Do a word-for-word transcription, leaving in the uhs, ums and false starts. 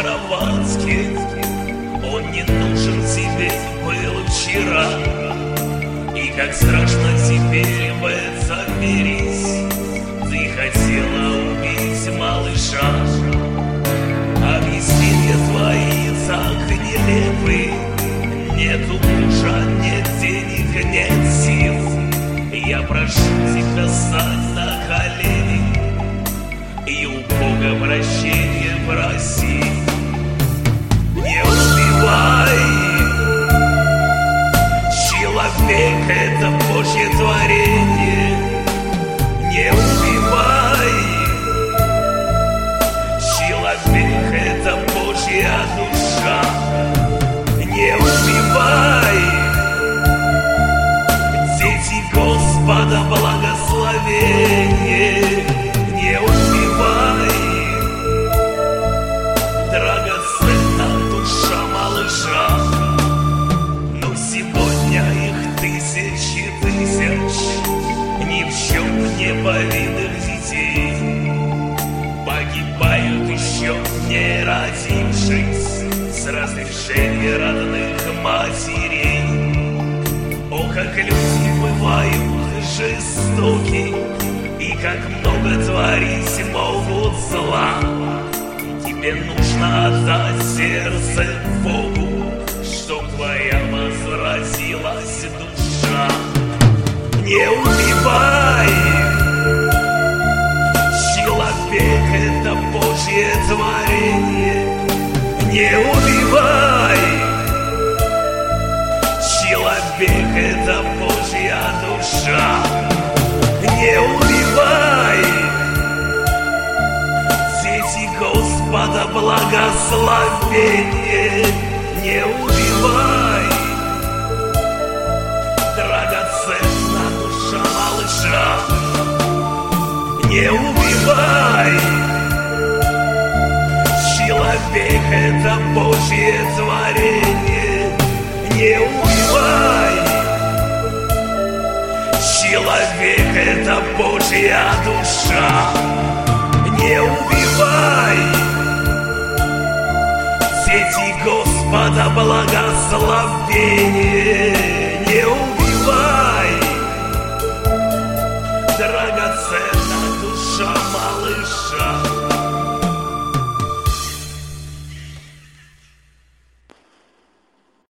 кроватке. Он не нужен тебе был вчера, и как страшно теперь в этом мирись. Ты хотела убить малыша. Объяснения твои так нелепы. Нету мужа, нет денег, нет сил. Я прошу тебя встать на колени и у Бога прощения проси. Не убивай. Человек — это Божье творение. Не убивай. Человек — это Божья душа. Не убивай. Дети Господа благословение. Не убивай. Драгоценна душа малыша. Но сегодня их тысячи тысяч ни в чем не повинных детей погибают еще не родившись с разрешения родных матерей. О, как люди бывают жестоки, и как много творить могут зла. Тебе нужно отдать сердце Богу, чтоб твоя возвратилась душа. Не убивай. Человек — это Божье творение. Не убивай. Человек — это Божья душа. Не убивай. Дети Господа благословение. Не убивай. Драгоценна душа малыша. Не убивай. Человек — это Божье творение. Не убивай. Человек — это Божья душа. Не убивай. Дети Господа благословение.